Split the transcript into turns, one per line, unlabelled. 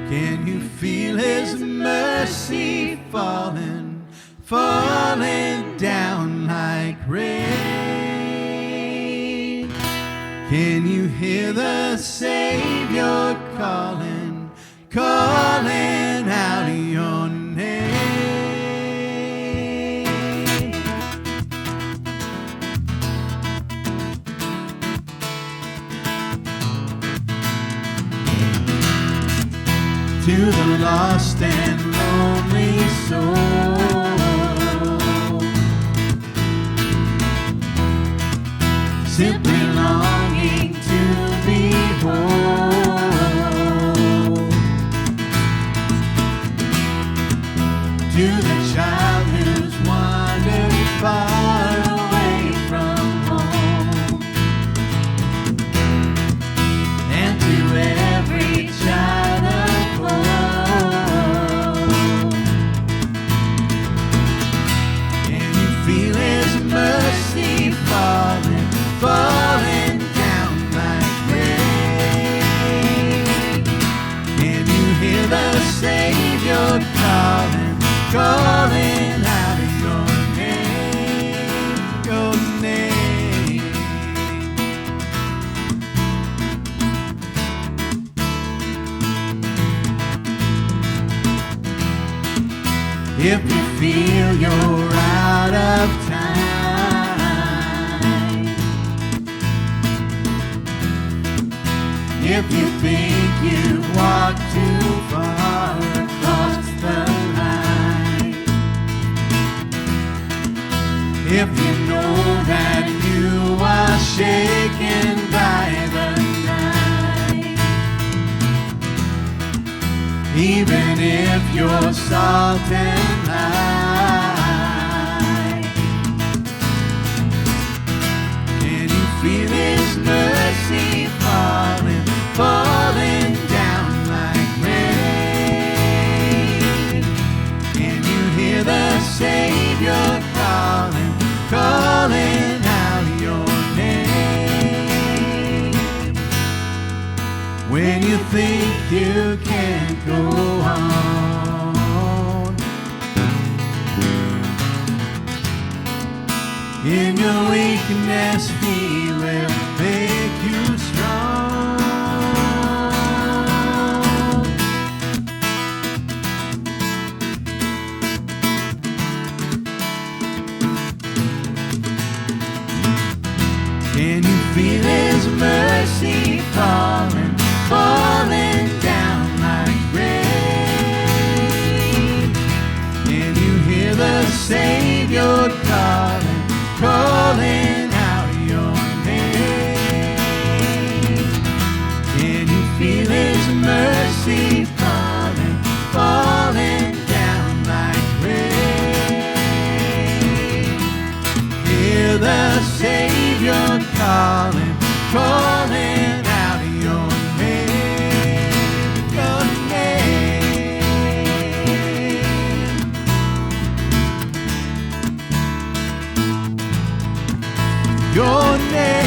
Can you feel His mercy falling, falling down like rain? Can you hear the Savior calling, calling out your name? To the lost and lonely soul, simply longing to be whole. To the child who's wandered far away from home, and to every child of falling, falling down like rain. Can you hear the Savior calling, calling out your name, your name? If you feel you're out of time, if you think you walk too far across the line, if you know that you are shaken by the night, even if you're salt and light, can you feel His mercy falling, falling down like rain? Can you hear the Savior calling, calling out your name? When you think you can't go on, in your weakness He will make you strong. Can you feel His mercy falling, falling down like rain? Can you hear the Savior calling, calling out your name? Can you feel His mercy falling, falling down like rain? Hear the Savior calling, calling out your name, your name. Your name.